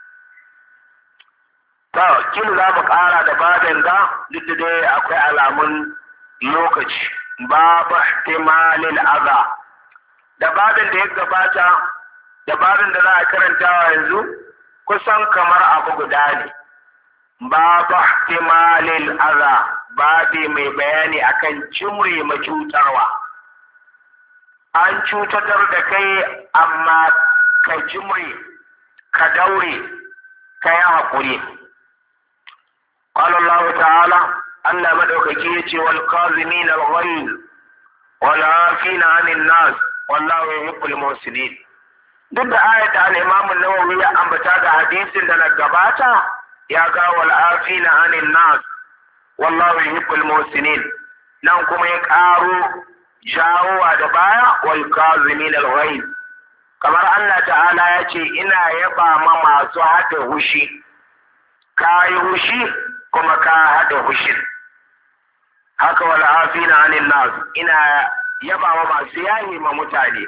Ta kin za mu ƙara da babin ga duk da dai akwai alamun lokaci. Babu ihtimalil adha, da babin da ya gabata da babin da za a karantawa yanzu kusan kamar abu guda ne. Babu ihtimalil adha, babi mai bayani akan jimre macutarwa. An cutatar da kai amma ka jimre, ka daure, ka yi haƙuri. قال الله تعالى أن مدوكي يتي والكاظمين الغيظ والعافين عن الناس والله يحب المحسنين. duk da ayat da al-Imam an-Nawawi ya ambata da hadisin da na gabata ya ga wal afina anin nas wallahu yuhibbul muhsinin, nan kuma ya karo jawowa da baya wal kazimin al-ghayz, kamar Allah ta'ala ya ce ina yaba ma masu hada hushi, kai hushi kuma ka hada hushin. Haka wal afina anin nas, ina yaba ma masu yayi ma mutane.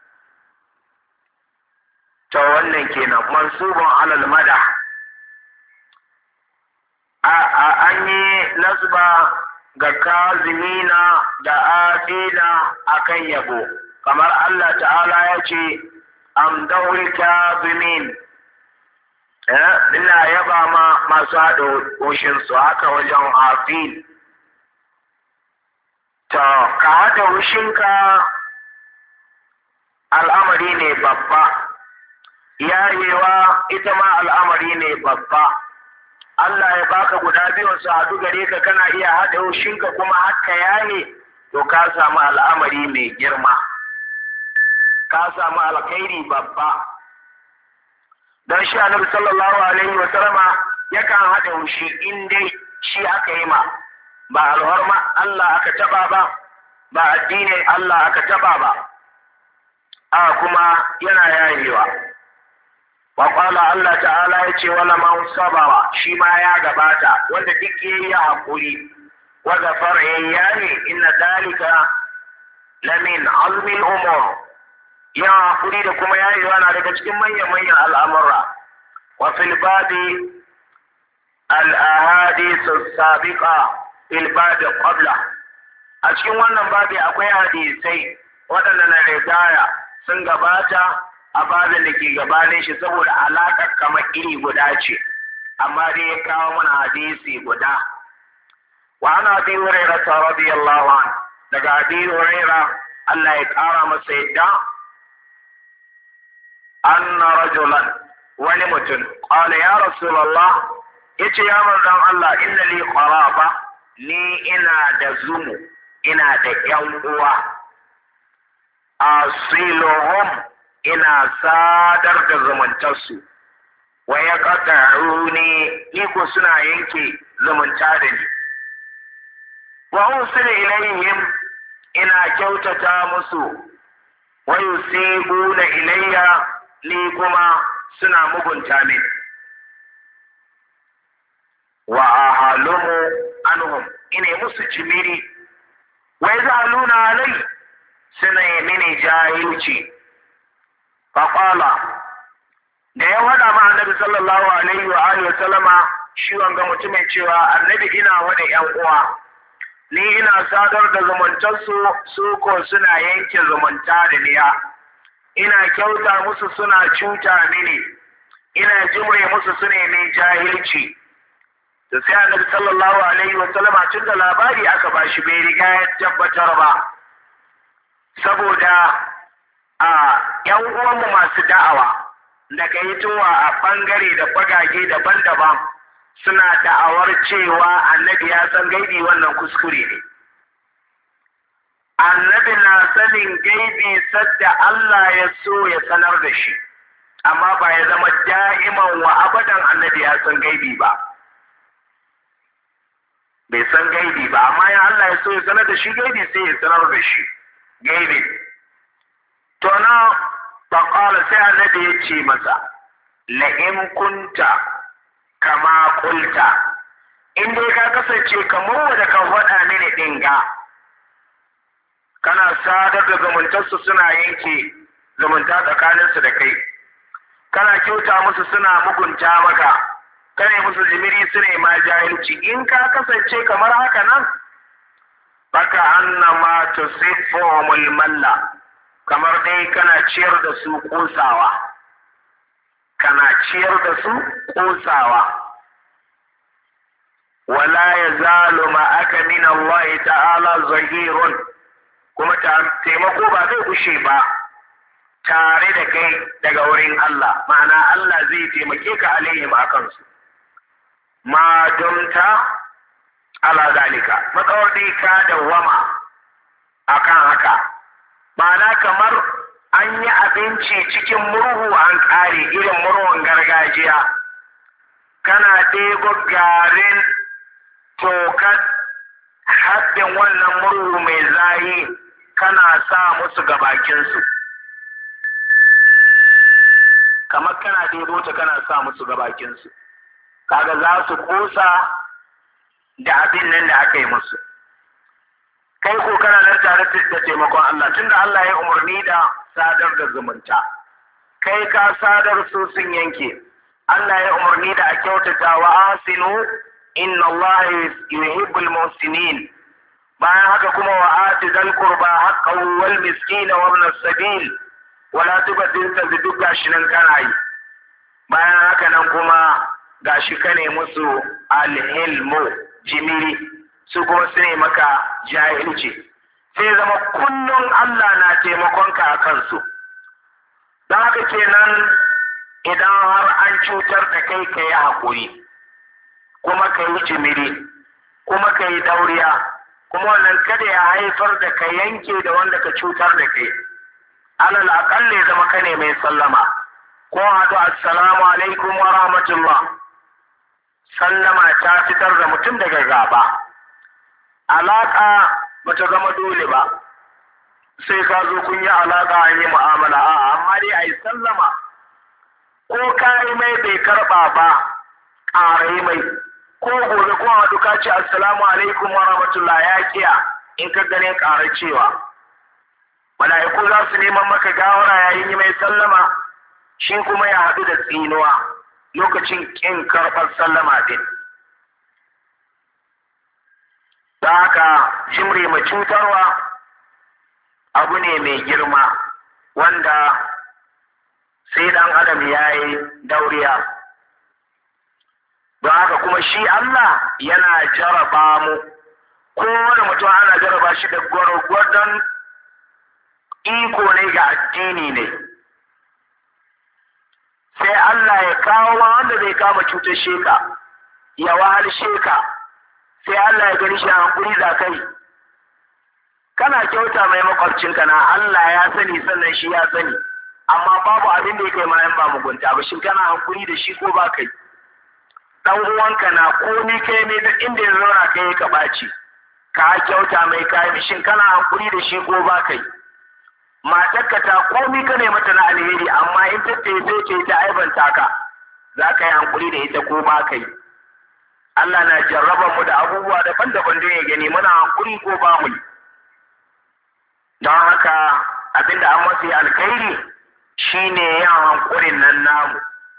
To wannan kenan mansubun alal mada, an yi nasba ga kazimina da afina akan yabo, kamar Allah ta'ala ya ce am dauri kazimin, ina yaba ma masu haɗa hushinsu. Haka wajen afin, to ka haɗa hushinka al'amari ne babba, yayewa ita ma al'amari ne babba. Allah ya baka guda biyun su haɗu gare ka, kana iya haɗa hushinka kuma haka yaye, to ka samu al'amari mai girma, ka samu alkhairi babba. Don shi Annabi sallallahu alaihi wa sallama yakan haɗa hushi in dai shi aka yi ma, ba alhorma Allah aka taɓa ba, ba addinin Allah aka taɓa ba, a kuma yana yayewa. Wa qala Allah ta'ala ya ce wala man sabara, shi ma ya gabata, wanda duk yayi hakuri wa ghafara yayi inna dalika lamin azmi al-umur, ya hakuri da kuma yayewa na daga cikin manyan manyan al'amura. Wa fil babi al-ahadith as-sabiqa fil babi qabla, a cikin wannan babi akwai hadisai waɗanda na rigaya sun gabata a babin da ke gabanin shi, saboda alaƙar kamar iri guda ce, amma dai ya kawo mana hadisi guda. Wa ana Abi Hurairah radiyallahu anhu, daga Abi Hurairah Allah ya ƙara masa yadda, anna rajulan, wani mutum, qala ya Rasulullah, yace ya manzon Allah, inna li qaraba, ni ina da zumu, ina da ƴan uwa, asiluhum, ina sadar da zumuntarsu, wa ya qata'uni, ni ko suna yanke zumunta da ni, wa usilu ilayhim, ina kyautata musu, wa yusibuna ilayya, ni kuma suna mugunta min, wa ahalumu anhum, ina musu jimiri, wa yazaluna alai, suna yi mini jahilci. Faƙala, da ya waɗa ma annabi sallallahu alaihi wa alihi wa sallama shi wanga mutumin cewa annabi ina wada ƴan uwa, ni ina sadar da zumuntarsu, su ko suna yanke zumunta da niya, ina kyauta musu suna cuta mini, ina jimre musu su ne min jahilci. Da sai annabi sallallahu alaihi wa sallama tun da labari aka bashi bai riga ya tabbatar ba, saboda a ‘yan uwanmu masu da'awa daga hitowa a ɓangare da bagage daban-daban suna da'awar cewa annabi ya san gaibi, wannan kuskure ne. Annabi na sanin gaibi sadda Allah ya so ya sanar da shi, amma ba ya zama da'iman wa abadan annabi ya san gaibi ba. Bai san gaibi ba, amma ya Allah ya so ya sanar da shi gaibi sai ya sanar da shi gaibi. To na faƙala sai annabi ya ce masa, la'in kunta kama kulta, in dai ka kasance kamar wanda ka faɗa mini ɗinga, kana sadar da zumuntarsu suna yanke zumunta tsakaninsu da kai, kana kyauta musu suna mugunta maka, kane musu jimiri su ne ma jahilci, in ka kasance kamar haka nan, baka annama tusiffuhumul malla, kamar dai kana ciyar da su ƙosawa, kana ciyar da su ƙosawa. Wala ya zalu ma'aka min Allah ta'ala zahirun, kuma taimako ba zai gushe ba tare da kai daga wurin Allah, ma'ana Allah zai taimake ka alaihim a kansu. Ma dumta ala zalika, matsawar dai ka dawwama akan haka. Ma'ana kamar an yi abinci cikin murhu an ƙare, irin murhun gargajiya, kana ɗebo garin tokar haɗin wannan murhu mai zayi kana sa musu ga bakinsu, kamar kana ɗebo ta kana sa musu ga bakinsu, kaga za su ƙosa da abin nan da aka yi musu. Kai ko kana nan tare da taimakon Allah, tunda Allah ya umarni da sadar da zumunta, kai ka sadar su sun yanke. Allah ya umarni da a kyautata wa asinu, inna Allah yuhibbul muhsinin. Bayan haka kuma wa ati dal qurba haqqahu wal miskin wa ibn as-sabil wa la tubdil tazid, gashi nan kana yi. Bayan haka nan kuma gashi kane musu al-hilmu, jimiri, su kuma su ne maka jahilci, sai zama kullum Allah na taimakonka a kansu. Don haka kenan idan har an cutar da kai ka yi haƙuri, kuma ka yi jimiri, kuma ka yi dauriya, kuma wannan kada ya haifar da ka yanke da wanda ka cutar da kai. Alal aƙalla ya zama ka ne mai sallama, ko haɗu assalamu alaikum wa rahmatullah, sallama ta fitar da mutum daga gaba. Alaƙa bata zama dole ba sai ka zo kun yi alaƙa an yi mu'amala, a'a amma dai a yi sallama, ko ka yi mai bai karɓa ba ƙarai mai, ko gobe ko haɗu ka ce assalamu alaikum wa rahmatullah ya kiya, in ka gane ƙarar cewa mala'iku za su neman maka gawara yayin yi mai sallama, shi kuma ya haɗu da tsinuwa lokacin ƙin karɓar sallama din. Da haka jimre mai cutarwa abu ne mai girma wanda sai ɗan adam ya yi dauriya. Don haka kuma shi Allah yana jaraba mu, kowane mutum ana jaraba shi da gwargwadon iko ne ga addini ne. Sai Allah ya kawo ma wanda zai kama cutar sheka, ya wahal sheka, sai Allah ya gani shi a hankuri za kai. Kana kyauta mai makwabcinka na Allah ya sani sannan shi ya sani, amma babu abin da ya kai ma yan ba mugunta ba, shin kana hankuri da shi ko ba kai? Dan uwanka na komi kai ne duk inda ya zauna kai ka ɓaci, ka kyauta mai kayan, shin kana hankuri da shi ko ba kai? Matarka ta komi ka ne mata na alheri, amma in ta sai ce ta aibanta ka, za ka yi hankuri da ita ko ba kai? Allah na jarraba mu da abubuwa daban-daban don ya gani muna hankuri ko ba mu. Don haka abinda an mafi alkhairi shine yin hankurin nan namu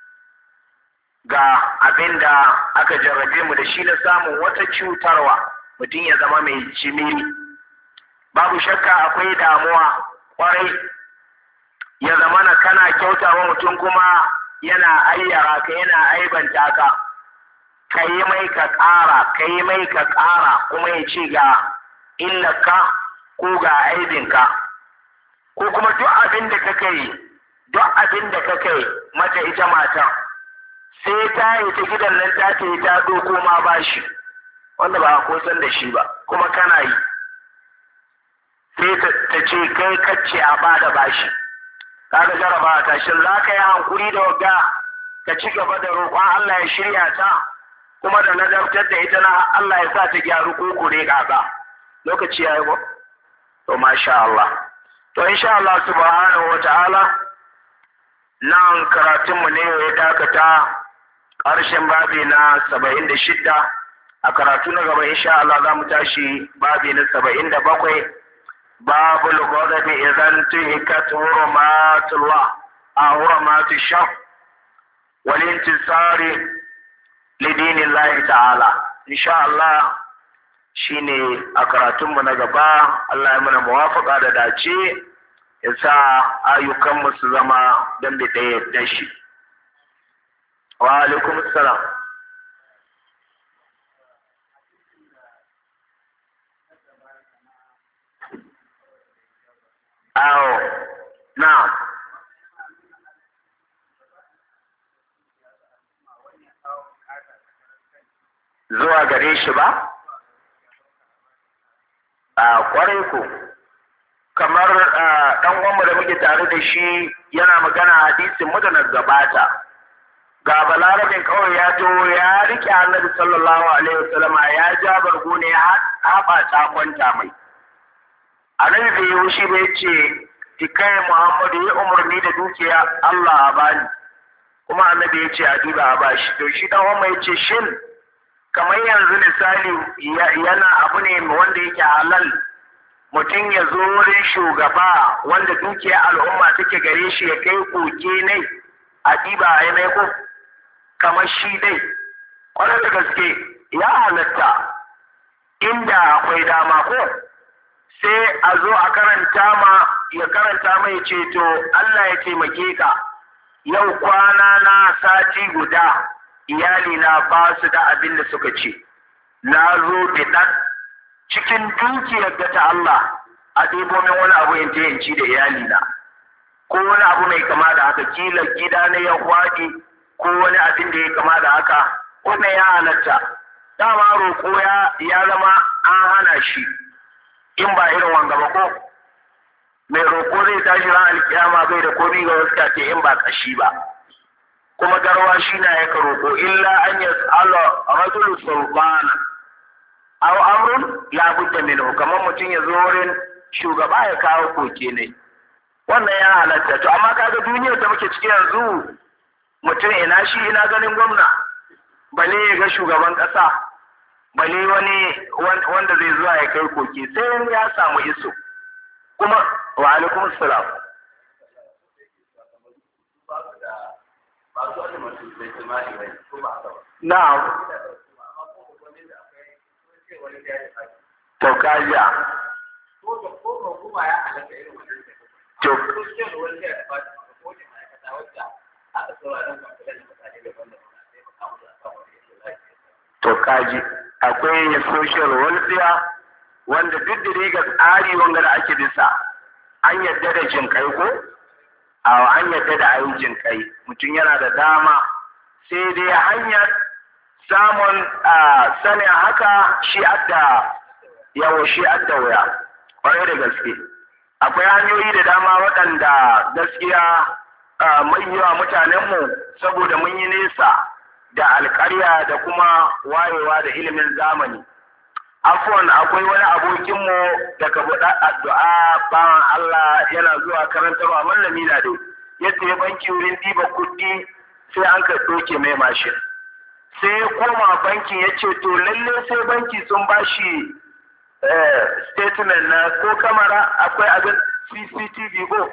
ga abinda aka jarrabe mu da shi na samun wata cutarwa, mutum ya zama mai jimiri. Babu shakka akwai damuwa kwarai ya zama na kana kyautawa mutum kuma yana ayyara ka, yana aibanta ka, ka yi mai ka ƙara, ka yi mai ka ƙara, kuma ya ce ga illaka ko ga aibinka, ko kuma duk abin da kaka yi, duk abin da kaka yi mata ita matan, sai ta yi ta gidan nan ta ta yi ta doko ma ba shi, wanda ba a kosan da shi ba, kuma kana yi. Sai ta ce kai kacce a ba da bashi, kaga jaraba ta, shin za ka yi hankuri da wagga ka ci gaba da roƙon Allah ya shirya ta, kuma da nazartar da ita na Allah ya sa ta gyaru ko kure kaza. Lokaci ya yi ba? To masha Allah. To insha Allah subhanahu wa ta'ala nan karatunmu ne ya dakata ƙarshen babi na saba'in da shidda. A karatu na gaba insha Allah za mu tashi babi na saba'in da bakwai. باب الغضب إذا انتهكت حرمات الله أو حرمات الشر والانتصار لدين الله تعالى. إن شاء الله shine a karatunmu na gaba. Allah ya mana muwafaqa da dace, ya sa ayyukanmu su zama don da ɗaya da shi. Wa alaikum salam. Awo, na'am. Zuwa gare shi ba? A kwarai ku, kamar ɗan uwanmu da muke tare da shi yana magana hadisin mu da na gabata. Ga balarabin kawai ya to ya rike annabi sallallahu alaihi wasallama, ya ja bargo ne ya haɓa ta kwanta mai. Annabi bai yi wushi bai ce ki kai Muhammadu ya umarni da dukiya Allah a bani, kuma annabi ya ce a diba a bashi. To shi dan uwan ya ce shin kamar yanzu misali yana abu ne wanda yake halal mutum ya zo wurin shugaba wanda dukiya al'umma take gare shi ya kai koke ne a diba a yi ko kamar shi dai kwanar da gaske ya halatta inda akwai dama ko sai a zo a karanta ma ya karanta mai ceto Allah ya taimake ka yau kwana na sati guda iyali na ba su da abin da suka ce, na zo bidan cikin dukiyar da ta Allah a ɗebo min wani abu in yanci da iyali na, ko wani abu mai kama da haka, kila gida na ya kwaɗi ko wani abin da ya kama da haka, wannan ya halatta. Dama roƙo ya zama an hana shi in ba irin wanga ba ko mai roƙo zai tashi ran alkiyama bai da komi ga wasu ke in ba kashi ba. kuma garwa shi na ya karoko illa an yas'ala rajulu sultana aw amrun la budda minhu, kamar mutum ya zo wurin shugaba ya kawo koke ne, wannan ya halatta. To amma kaga duniyar da muke ciki yanzu, mutum ina shi ina ganin gwamna, bale ya ga shugaban kasa, bale wani wanda zai zuwa ya kai koke, sai ya samu iso. Kuma wa alaikum salam. Na'am. To kaja. To kaji akwai social welfare wanda duk da riga tsari wanga da ake bisa an yadda da jinkai ko a an yadda da ayin jinkai, mutum yana da dama, sai dai hanyar samun sanin haka shi adda yawo shi adda wuya kwarai da gaske. Akwai hanyoyi da dama waɗanda gaskiya mai yawa mutanenmu saboda mun yi nesa da alƙarya da kuma wayewa da ilimin zamani. Afwan, akwai wani abokinmu da ka buɗa addu'a bawan Allah yana zuwa karantarwa mallami na dai yadda ya banki wurin ɗiba kuɗi sai an ka ɗauke mai mashin. Sai ya koma bankin ya ce to lalle sai banki sun bashi statement na ko kamara akwai abin C C T V ko.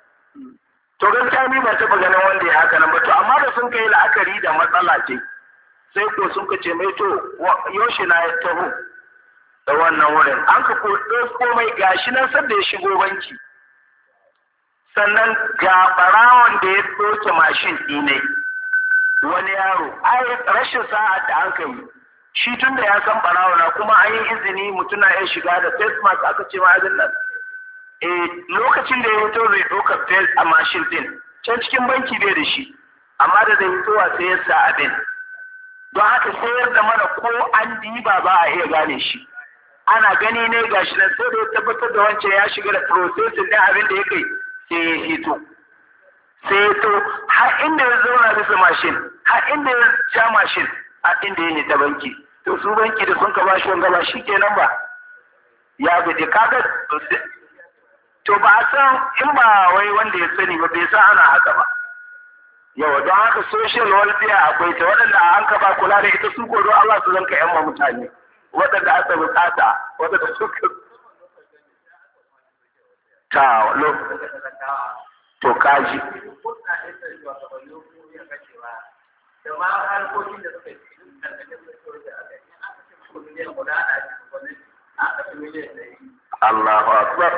To gaskiya ni ban taɓa ganin wanda ya haka nan ba, to amma da sun kai la'akari da matsala ce sai ko sun ka ce mai to yaushe na ya taho da wannan wurin an ka komai gashi nan sadda ya shigo banki, sannan ga barawon da ya ɗauke mashin ɗinai wani yaro, ai rashin sa'a da an kai shi tun da ya san barawo na kuma an yi izini mutum na iya shiga da face mask aka ce ma abin nan. Eh, lokacin da ya fito zai ɗauka face a mashin ɗin can cikin banki bai da shi, amma da zai fitowa sai ya sa abin, don haka sayar da mana ko an diba ba a iya gane shi, ana gani ne gashi nan sai da ya tabbatar da wancan ya shiga da processing ɗin abin da ya kai sai ya hito sai ya to har inda ya zauna bisa mashin har inda ya ja mashin a inda ya ta banki. To su banki da sun ka ba shi wanga ba shi kenan ba ya gaje kaga. To ba a san in ba wai wanda ya sani ba bai san ana haka ba. Yawa don haka social welfare akwai ta waɗanda an ka ba kula da ita su ko don Allah su zanka yan mutane waɗanda aka bukata waɗanda suka ta lo to kaji. Allahu Akbar.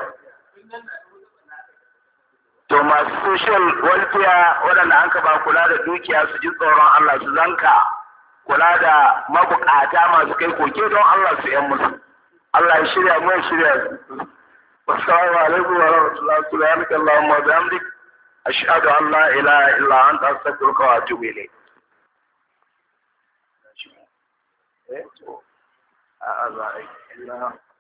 To masu social welfare waɗanda an ba kula da dukiya su ji tsoron Allah su zanka kula da mabukata masu kai koke don Allah su yan musu. Allah ya shirya mu ya shirya su. Assalamu alaikum wa rahmatullahi subhanaka Allahumma wa bihamdik ashhadu an la ilaha illa anta astaghfiruka wa atubu ilayk. Eh to a a